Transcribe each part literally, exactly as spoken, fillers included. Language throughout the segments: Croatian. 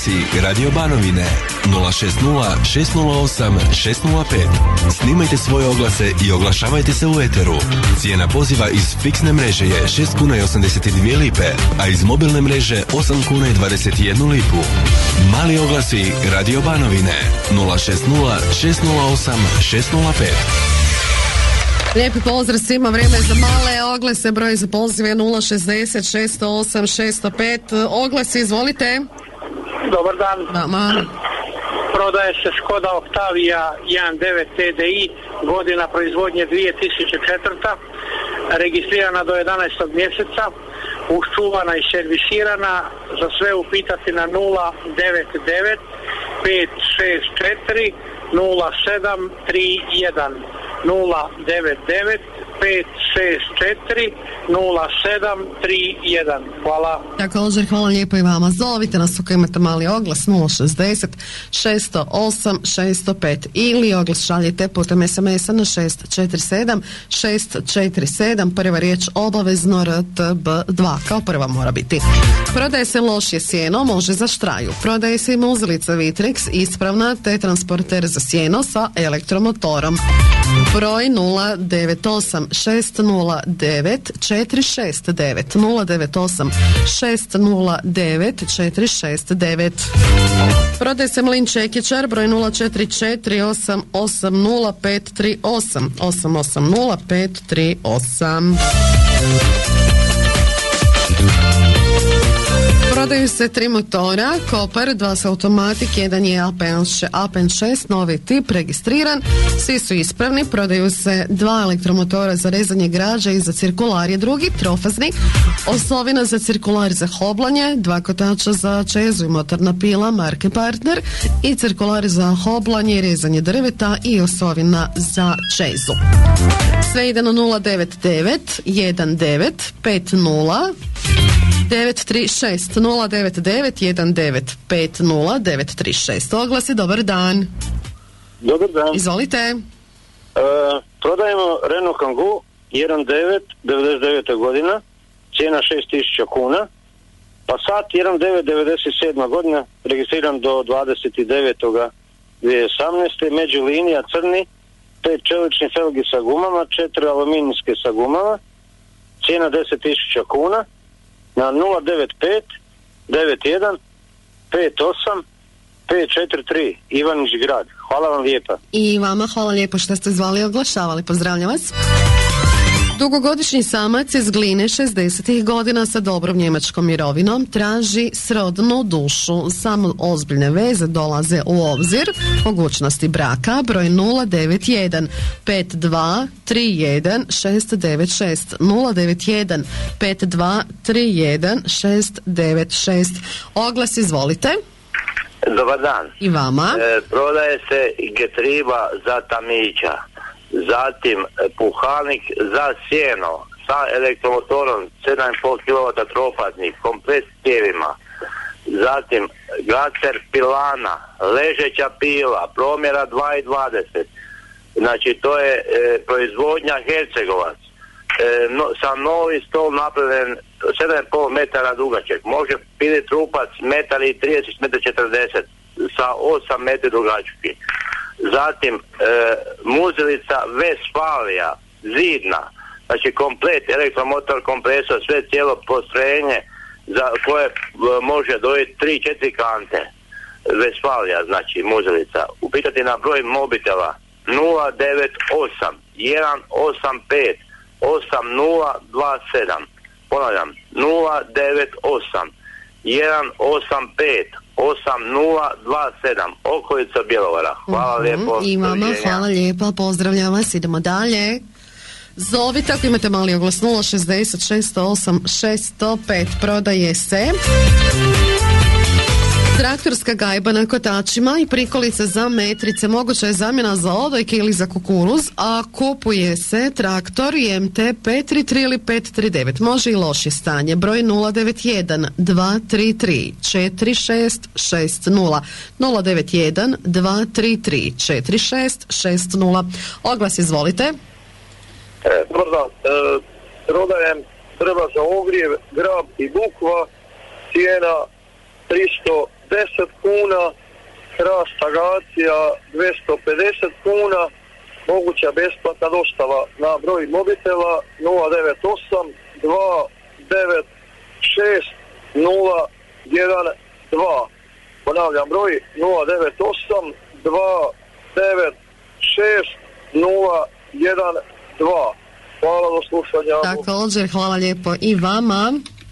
oglasi Radio Banovine nula šest nula šest nula osam šest nula pet. Snimajte svoje oglase i oglašavajte se u eteru. Cijena poziva iz fiksne mreže je šest kuna i osamdeset dvije lipe, a iz mobilne mreže osam kuna i dvadeset jednu lipu. Mali oglasi Radio Banovine nula šest nula šest nula osam šest nula pet. Lijepi pozdrav svima, vrijeme za male oglase, broj za pozive nula šezdeset šest sto osam šest sto pet. Oglasi, izvolite. Dobar dan. Mama. Prodaje se Škoda Octavia jedan devet T D I, godina proizvodnje dvije tisuće četvrta, registrirana do jedanaestog mjeseca, uščuvana i servisirana. Za sve upitati na nula devet devet pet šest četiri nula sedam tri jedan. nula devet devet pet šest četiri nula sedam tri jedan. Hvala. Također, hvala lijepo i vama. Zovite nas ako imate mali oglas nula šezdeset šest sto osam šest sto pet ili oglas šaljite putem es em es-a na šest četiri sedam šest četiri sedam. Prva riječ obavezno R T B dva kao prva mora biti. Prodaje se lošije sjeno, može za štraju. Prodaje se i muzilica Vitrix ispravna te transporter za sjeno sa elektromotorom. Broj nula devet osam šest nula devet četiri šest devet nula devet osam šest nula devet četiri šest devet. Prodaje se mlin čekićar, broj nula četiri četiri osam osam nula pet tri osam osam osam nula pet tri osam. Prodaju se tri motora, Koper, dva su automatik, jedan je Alpen šest, novi tip, registriran, svi su ispravni. Prodaju se dva elektromotora za rezanje građa i za cirkular je drugi, trofazni, osovina za cirkular za hoblanje, dva kotača za čezu i motorna pila marke Partner i cirkular za hoblanje i rezanje drveta i osovina za čezu. Sve ide na nula devet devet jedan devet pet nula devet tri šest nula devet devet jedan devet pet nula devet tri šest. Oglasi, dobar dan. Dobar dan. Izvolite. E, prodajemo Renault Kangoo jedan devet devedeset devete godina, cijena šest tisuća kuna. Passat jedan devet devedeset sedma godina, registriran do dvadeset devetog dvije tisuće osamnaeste. Međulinija crni, pet čelični felgi sa gumama, četiri aluminijske sa gumama, cijena deset tisuća kuna. Na nula devet pet devet jedan pet osam pet četiri tri Ivanić grad. Hvala vam lijepa. I vama hvala lijepo što ste zvali i oglašavali. Pozdravljam vas. Dugogodišnji samac iz Gline šezdesetih godina sa dobrom njemačkom mirovinom traži srodnu dušu. Samo ozbiljne veze dolaze u obzir. Mogućnosti braka broj nula devet jedan pet dva tri jedan šest devet šest nula devet jedan pet dva tri jedan šest devet šest. Oglas, izvolite. Dobar dan. I vama. E, prodaje se getriba za tamića. Zatim puhalnik za sjeno sa elektromotorom sedam i pol kilovata trofazni, komplet s cijevima. Zatim glacer pilana, ležeća pila, promjera dva i dvadeset. Znači to je e, proizvodnja Hercegovac. E, no, sa novi stol napravljen sedam i pol metara dugačak. Može piliti trupac metar i trideset, metar četrdeset sa osam metri dugački. Zatim e, muzilica Westfalia, zidna, znači komplet, elektromotor, kompresor, sve cijelo postrojenje za koje e, može dojeti tri četiri kante. Westfalia, znači muzilica. Upitati na broj mobitela nula devet osam jedan osam pet osam nula dva sedam. Ponavljam, nula devet osam jedan osam pet osam nula dva sedam, okolica Bjelovara. Hvala uh-huh. lijepo. I vama hvala lijepo, pozdravljam vas, idemo dalje. Zovite ako imate mali oglas nula šezdeset šest sto osam šest sto pet. Prodaje se traktorska gajba na kotačima i prikolica za metrice. Moguća je zamjena za odojke ili za kukuruz, a kupuje se traktor i M T pet tri tri ili pet tri devet. Može i loše stanje. Broj nula devet jedan dva tri tri četiri šest šest nula nula devet jedan dva tri tri četiri šest šest nula. Oglas, izvolite. E, dobar dan. E, prodajem drva za ogrijev, grab i bukva, cijena tristo deset kuna, hrast agacija dvjesto pedeset kuna, moguća besplatna dostava na broj mobitela nula devet osam dva devet šest nula jedan dva. Ponavljam broj nula devet osam dva devet šest nula jedan dva. Hvala, do slušanja. Također, hvala lijepo i vama.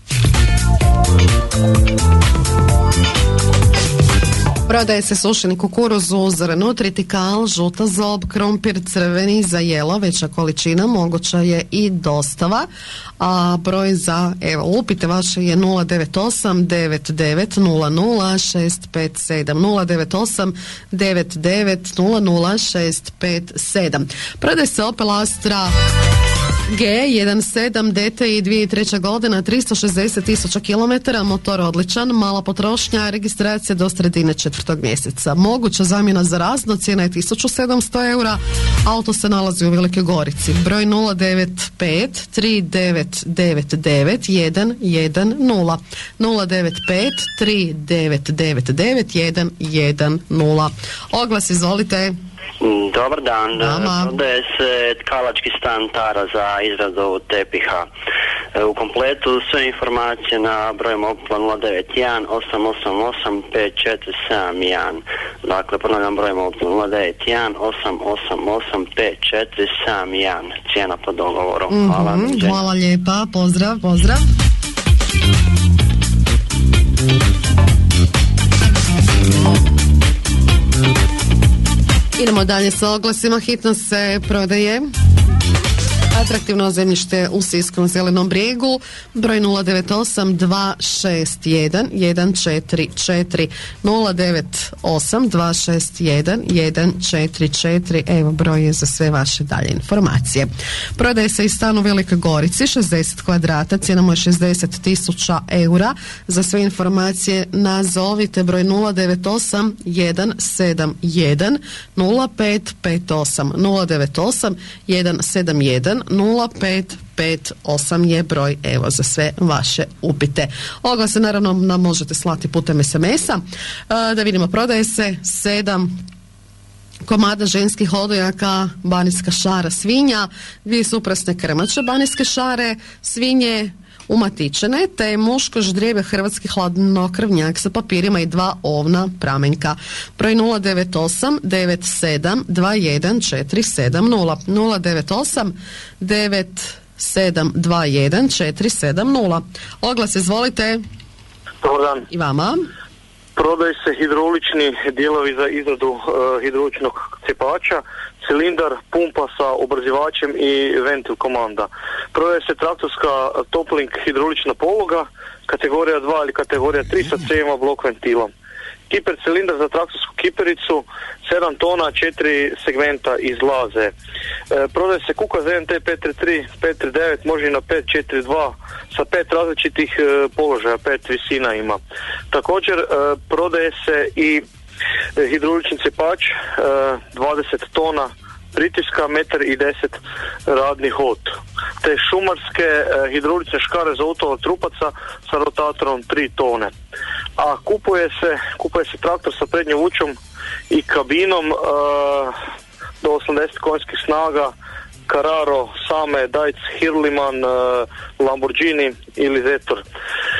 Prodaje se sušeni kukuruz, uzor, nutritikal, žuta zob, krumpir, crveni za jelo, veća količina, moguća je i dostava. A broj za, evo, upite vaše je nula devet osam devet devet nula nula šest pet sedam, nula devet osam devet devet nula nula šest pet sedam. Prodaje se Opel Astra G jedan sedam D T I dvije tisuće treća godina, tristo šezdeset tisuća kilometara, motor odličan, mala potrošnja, registracija do sredine četvrtog mjeseca. Moguća zamjena za razno, cijena je tisuću sedamsto eura, auto se nalazi u Velikoj Gorici. Broj nula devet pet tri devet devet devet jedan jedan nula, nula devet pet tri devet devet devet jedan jedan nula. Oglas, izvolite. Dobar dan, Mama. prodaje se tkalački stan Tara za izradu tepiha. U kompletu sve informacije na broj mobitela nula devet jedan osam osam osam pet četiri sedam jedan. Dakle, ponavljam broj mobitela nula devet jedan osam osam osam pet četiri sedam jedan. Cijena po dogovoru. Hvala. Mm-hmm, hvala lijepa, pozdrav, pozdrav. Idemo dalje sa oglasima. Hitno se prodaje atraktivno zemljište u Sisku na Zelenom brijegu, broj nula devet osam dva šest jedan jedan četiri četiri, nula devet osam dva šest jedan jedan četiri četiri. Evo, broj je za sve vaše dalje informacije. Prodaje se i stan u Velikoj Gorici, šezdeset kvadrata, cijena mu je šezdeset tisuća eura. Za sve informacije nazovite broj nula devet osam jedan sedam jedan nula pet pet osam, nula devet osam jedan sedam jedan nula pet pet osam je broj, evo, za sve vaše upite. Oglase naravno nam možete slati putem es em es a. E, da vidimo, prodaje se sedam komada ženskih odojaka banijska šara svinja, dvije suprasne krmače banijske šare svinje umatičene, te muško ždrijebe hrvatski hladnokrvnjak sa papirima i dva ovna pramenjka. Broj nula devet osam devet sedam dva jedan četiri sedam nula, nula devet osam devet sedam dva jedan četiri sedam nula. Oglas, izvolite. Dobar dan. I vama. Prodaju se hidraulični dijelovi za izradu uh, hidrauličnog cepača, cilindar, pumpa sa obrzivačem i ventil komanda. Prodaje se traktorska Toplink hidraulična pologa, kategorija dva ili kategorija tri sa cevima blok ventila. Kiper cilindar za traktorsku kipericu, sedam tona, četiri segmenta izlaze. E, prodaje se kuka Z N T pet tri tri, pet tri devet, može i na pet četiri dva, sa pet različitih e, položaja, pet visina ima. Također e, prodaje se i e, hidraulični cepač, e, dvadeset tona pritiska, metar i deset radni hod. Te šumarske e, hidraulične škare za utova trupaca sa rotatorom tri tone. A kupuje se, kupuje se traktor sa prednjom vučom i kabinom e, do osamdeset konjskih snaga, Carraro, Same, Dajc, Hirliman, e, Lamborghini ili Zetor. E,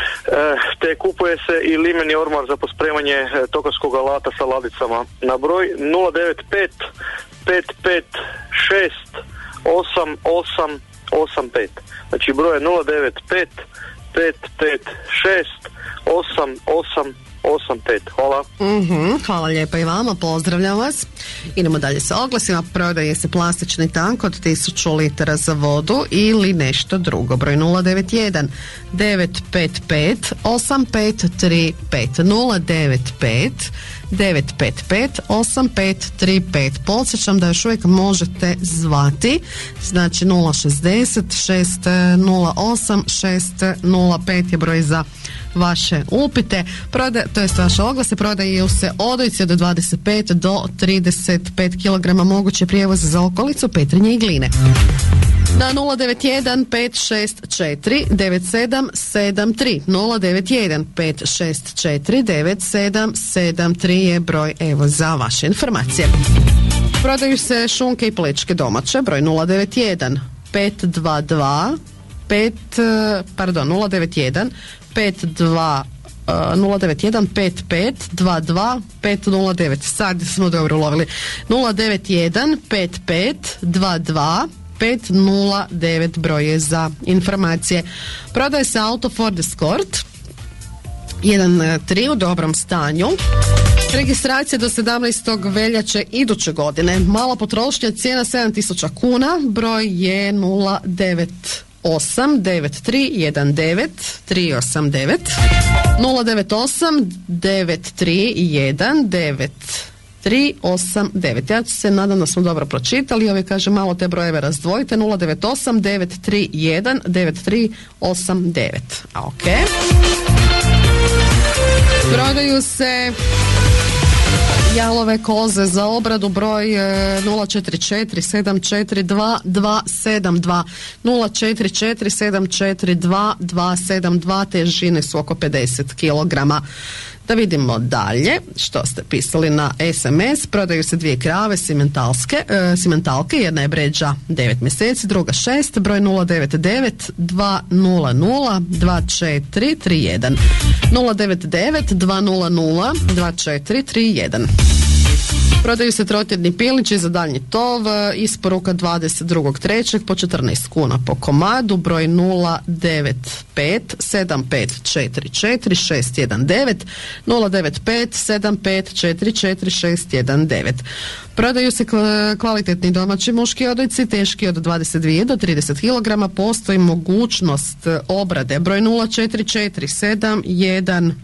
te kupuje se i limeni ormar za pospremanje e, tokarskog alata sa ladicama na broj nula devet pet pet pet šest osam osam osam pet. Znači broj je nula devet pet pet pet šest osam osam osam pet. Hvala. Mm-hmm, hvala lijepa i vama, pozdravljam vas. Idemo dalje sa oglasima. Prodaje se plastični tank od tisuću litara za vodu ili nešto drugo. Broj nula devet jedan devet pet pet osam pet tri pet, nula devet pet devet pet pet osam pet tri pet. Podsjećam da još uvijek možete zvati, znači nula šezdeset šest nula osam šest nula pet je broj za vaše upite. Proda, to jest vaše oglase. Prodaju se odojci od dvadeset pet do trideset pet kilograma, moguće prijevoz za okolicu Petrinje i Gline. na nula devet jedan pet šest četiri devet sedam sedam tri. nula devet jedan pet šest četiri devet sedam sedam tri je broj, evo, za vaše informacije. Prodaju se šunke i plečke domaće, broj nula devet jedan pet dva dva pet, pardon, nula devet jedan pet dva nula devet jedan pet pet dva dva pet nula devet. Sad smo dobro ulovili. nula devet jedan pet pet dva dva pet nula devet broje za informacije. Prodaje se auto Ford Escort jedan tri u dobrom stanju. Registracija do sedamnaestog veljače iduće godine. Mala potrošnja, cijena sedam tisuća kuna. Broj je nula devet osam devet tri jedan devet tri osam devet nula devet osam devet tri jedan devet tri osam devet. Ja se nadam da smo dobro pročitali. Ovi kaže malo te brojeve razdvojite. nula devet osam devet tri jedan devet tri osam devet. A ok. Prodaju se jalove koze za obradu, broj nula četiri četiri sedam četiri dva dva sedam dva nula četiri četiri sedam četiri dva dva sedam dva, težine su oko pedeset kilograma. Da vidimo dalje što ste pisali na es em es. Prodaju se dvije krave simentalske, e, simentalke, jedna je bređa devet mjeseci, druga šest, broj nula devet devet dva nula nula dva četiri tri jedan nula devet devet dva nula nula dva četiri tri jedan. Prodaju se trotjedni pilići za daljnji tov, isporuka dvadeset drugog trećeg po četrnaest kuna po komadu, broj nula devet pet sedam pet četiri četiri šest jedan devet nula devet pet sedam pet četiri četiri šest jedan devet. Prodaju se kvalitetni domaći muški odojci, teški od dvadeset dva do trideset kilograma, postoji mogućnost obrade, broj nula četiri četiri sedam jedan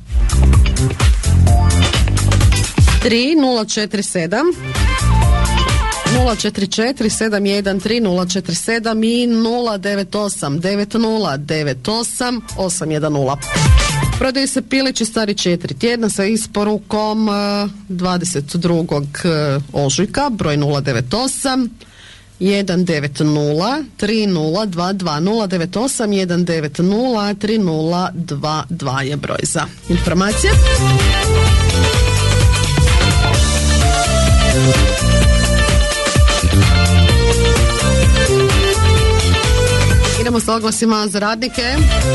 tri nula četiri sedam nula četiri četiri sedam jedan tri nula četiri sedam i nula devet osam devet nula devet osam osam jedan nula. Prodaju se pilići stari četiri tjedna sa isporukom dvadeset drugog ožujka, broj nula devet osam jedan devet nula tri nula dva dva nula devet osam jedan devet nula tri nula dva dva je broj za informacije. Idemo s oglasima za radnike.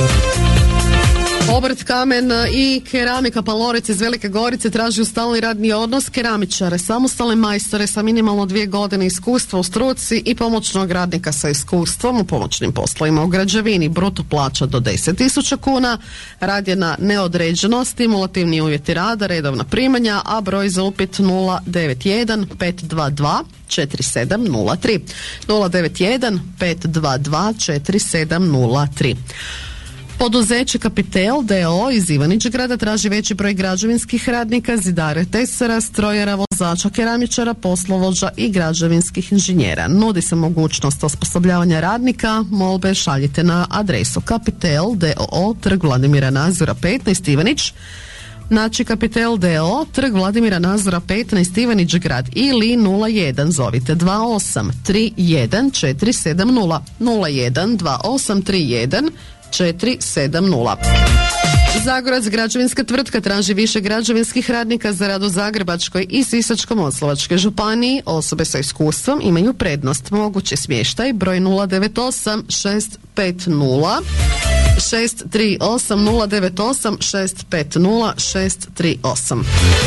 Obrt kamen i keramika Palorec iz Velike Gorice traži stalni radni odnos, keramičare, samostalne majstore sa minimalno dvije godine iskustva u struci i pomoćnog radnika sa iskustvom u pomoćnim poslovima u građevini. Bruto plaća do deset tisuća kuna, rad je na neodređeno, stimulativni uvjeti rada, redovna primanja, a broj za upit nula devet jedan pet dva dva četiri sedam nula tri nula devet jedan pet dva dva četiri sedam nula tri. Poduzeće Kapitel d o o iz Ivanić-Grada traži veći broj građevinskih radnika, zidara, tesara, strojara, vozača, keramičara, poslovođa i građevinskih inženjera. Nudi se mogućnost osposobljavanja radnika, molbe šaljite na adresu Kapitel d o o, trg Vladimira Nazora petnaest Ivanić, znači Kapitel d o o, trg Vladimira Nazora petnaest Ivanić Grad, ili nula jedan zovite dva osam tri jedan četiri sedam nula nula jedan dva osam tri jedan četiri sedam nula. Zagorac građevinska tvrtka traži više građevinskih radnika za rad u Zagrebačkoj i Sisačko-moslavačkoj županiji. Osobe sa iskustvom imaju prednost. Mogući smještaj, broj nula devet osam šest pet nula šest tri osam nula devet osam šest pet nula šest tri osam.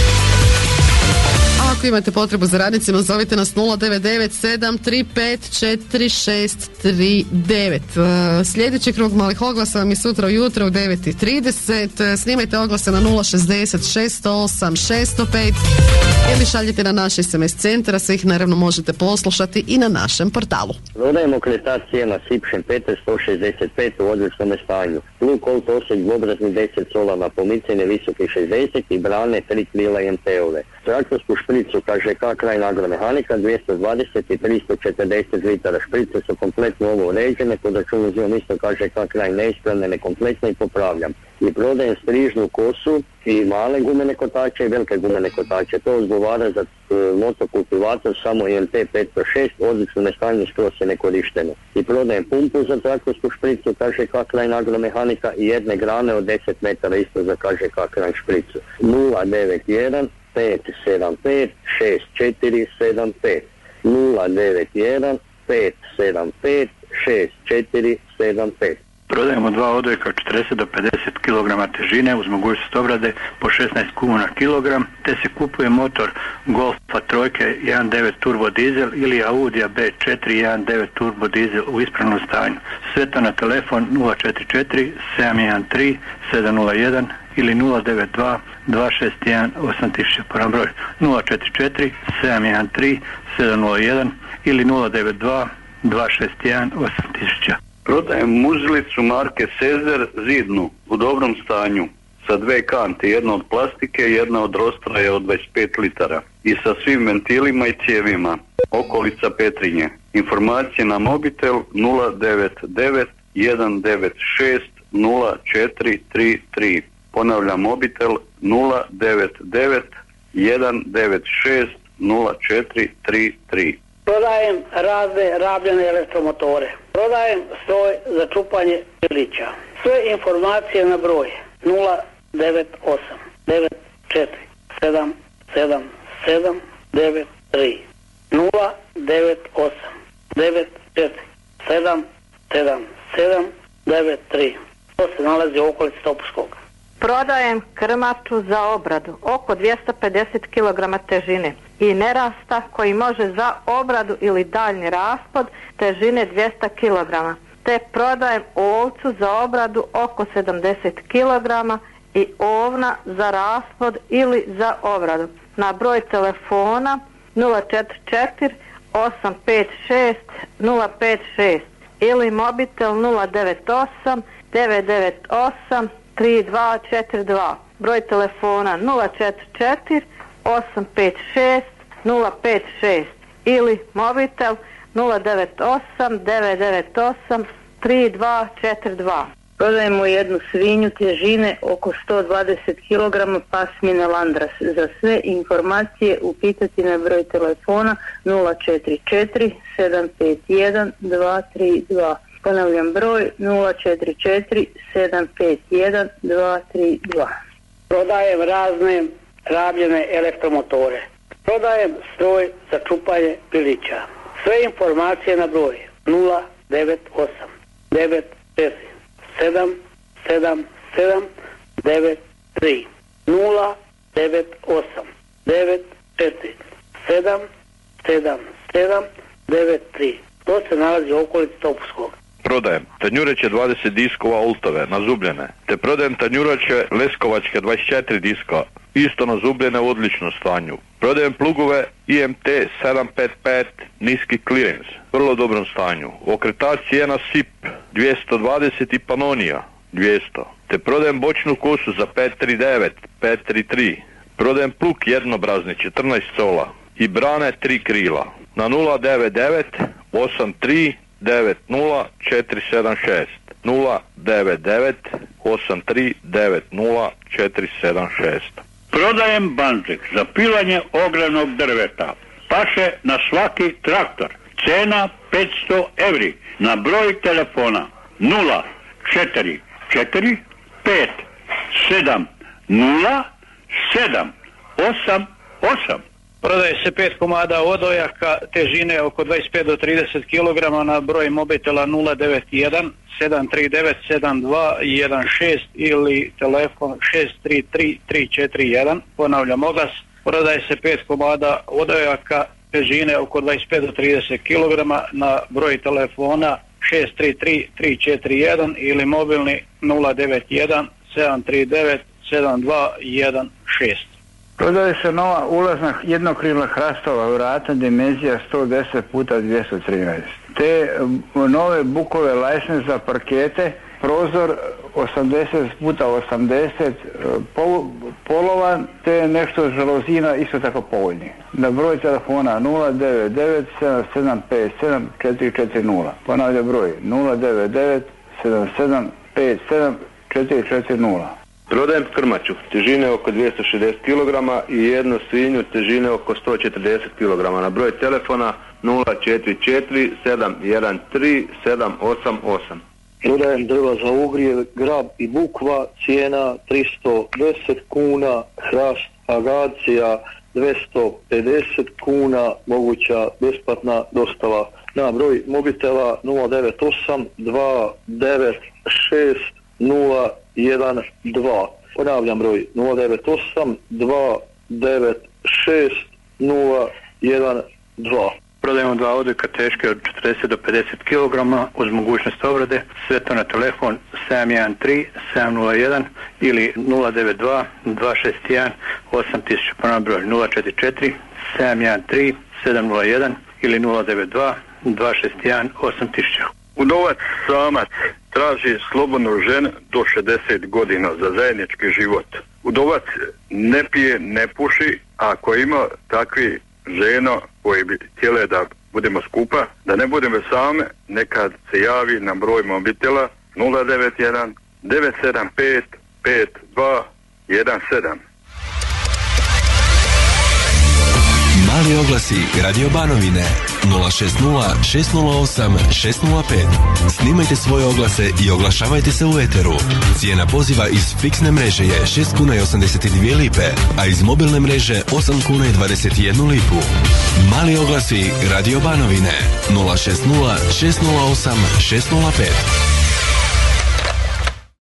Ako imate potrebu za radnicima, zovite nas nula devet devet sedam tri pet četiri šest tri devet. Sljedeći krug malih oglasa vam je sutra ujutro u devet i trideset. Snimajte oglase na nula šezdeset šest sto osam šest sto pet ili šaljite na naš es em es centar, a sve ih naravno možete poslušati i na našem portalu. Prodajemo kretač cijena Sipšen Peter sto šezdeset pet u odličnom stanju. Luk Old Osijek dvobrazni deset sola na pomicanje visoki šezdeset i brane tri krila em te-ove. Traktorsku špricu ka že ka kraj agromehanika dvjesto dvadeset i tristo četrdeset litara. Šprice su kompletno ovo uređene, pod računu uzimam isto ka že ka kraj neispravne, nekompletne i popravljam. I prodajem strižnu kosu i male gumene kotače i velike gumene kotače. To odgovara za motokultivator, samo I M T petsto šest, u odličnom stanju, skroz je nekorišteno. I prodajem pumpu za traktorsku špricu, K Ž K Krajin Agromehanika, i jedne grane od deset metara isto za K Ž K Krajin špricu. nula devet jedan pet sedam pet šest četiri sedam pet nula devet jedan pet sedam pet šest četiri sedam pet. Prodajemo dva odojka četrdeset do pedeset kilograma težine uz mogućnost obrade po šesnaest kuna na kilogram, te se kupuje motor Golfa trojke jedan devet turbo dizel ili Audija B četiri jedan devet turbo dizel u ispravnom stanju. Sve to na telefon nula četiri četiri sedam jedan tri sedam nula jedan ili nula devet dva dva šest jedan osam tisuća, po broj nula četiri četiri sedam jedan tri sedam nula jedan ili nula devet dva dva šest jedan osam tisuća. Prodajem muzilicu marke Sezer zidnu u dobrom stanju sa dve kante, jedna od plastike, jedna od rostraja od dvadeset pet litara i sa svim ventilima i cijevima, okolica Petrinje. Informacije na mobitel nula devet devet jedan devet šest nula četiri tri tri. Ponavljam, mobitel nula devet devet jedan devet šest nula četiri tri tri. Prodajem razne rabljene elektromotore. Prodajem stroj za čupanje pilića. Sve informacije na broj nula devet osam devet četiri sedam sedam sedam devet tri nula devet osam devet četiri sedam sedam sedam devet tri. To se nalazi u okolici Topuskog. Prodajem krmaču za obradu oko dvjesto pedeset kilograma težine i nerasta koji može za obradu ili daljnji raspod težine dvjesto kilograma, te prodajem ovcu za obradu oko sedamdeset kilograma i ovna za raspod ili za obradu na broj telefona nula četiri četiri osam pet šest nula pet šest ili mobitel nula devet osam devet devet osam tri dva četiri dva. Broj telefona nula četiri četiri osam pet šest nula pet šest ili mobitel nula devet osam devet devet osam tri dva četiri dva. Prodajemo jednu svinju težine oko sto dvadeset kilograma pasmine Landras. Za sve informacije upitati na broj telefona nula četiri četiri sedam pet jedan dva tri dva. Ponavljam, broj nula četiri četiri sedam pet jedan dva tri dva. Prodajem razne rabljene elektromotore. Prodajem stroj za čupanje pilića. Sve informacije na broj nula devet osam devet četiri sedam sedam sedam devet tri nula devet osam devet četiri sedam sedam sedam devet tri. To se nalazi u okolici Topuskog. Prodajem tanjureće dvadeset diskova ultove nazubljene, te prodajem tanjurače leskovačke dvadeset četiri diska, isto nazubljene u odličnom stanju. Prodajem plugove I M T sedam pet pet niski clearance, vrlo dobrom stanju. Okretač cijena S I P dvjesto dvadeset i Panonija dvjesto, te prodajem bočnu kosu za pet tri devet pet tri tri. Prodajem plug jednobrazni četrnaest cola i brane tri krila na nula devet devet osam tri devet nula četiri sedam šest nula devet devet osam tri devet nula četiri sedam šest. Prodajem banđek za pilanje ogrevnog drveta. Paše na svaki traktor. Cena petsto evri. Na broj telefona nula četiri četiri pet sedam nula sedam osam osam. Prodaje se pet komada odojaka težine oko dvadeset pet do trideset kilograma na broj mobitela nula devet jedan sedam tri devet sedam dva jedan šest ili telefon šest tri tri tri četiri jedan. Ponavljam oglas. Prodaje se pet komada odojaka težine oko dvadeset pet do trideset kilograma na broj telefona šest tri tri tri četiri jedan ili mobilni nula devet jedan sedam tri devet sedam dva jedan šest. Prodaje se nova ulazna jednokrilna hrastova vrata dimenzija sto deset puta dvjesto trinaest. Te nove bukove lajsne za parkete, prozor osamdeset puta osamdeset pol, polovan, te nešto žalozina isto tako povoljni. Na broj telefona nula devet devet sedam sedam pet sedam četiri četiri nula. Ponavlja broj nula devet devet sedam sedam pet sedam četiri četiri nula. Prodajem krmaču, težine oko dvjesto šezdeset kilograma i jednu svinju težine oko sto četrdeset kilograma. Na broj telefona nula četiri četiri sedam jedan tri sedam osam osam. Prodajem drva za ugrijev, grab i bukva, cijena tristo deset kuna, hrast agacija dvjesto pedeset kuna, moguća besplatna dostava. Na broj mobitela nula devet osam dva devet šest nula jedan dva. Ponavljam broj nula devet osam dva devet šest nula jedan dva. Prodajemo dva odojka teške od četrdeset do pedeset kilograma uz mogućnost obrade. Sve to na telefon sedam jedan tri sedam nula jedan ili nula devet dva dva šest jedan osam tisuća. Ponavljam broj nula četiri četiri sedam jedan tri sedam nula jedan ili nula devet dva dva šest jedan osam tisuća. Udovac samac traži slobodnu ženu do šezdeset godina za zajednički život. Udovac ne pije, ne puši, a ako ima takvi žena koji bi htjele da budemo skupa, da ne budemo same, nekad se javi na broj mobitela nula devet jedan devet sedam pet pet dva jedan sedam. Mali oglasi Radio Banovine nula šest nula šest nula osam šest nula pet. Snimajte svoje oglase i oglašavajte se u eteru. Cijena poziva iz fiksne mreže je šest kuna i osamdeset dvije lipe, a iz mobilne mreže osam kuna i dvadeset jednu lipu. Mali oglasi Radio Banovine nula šest nula šest nula osam šest nula pet.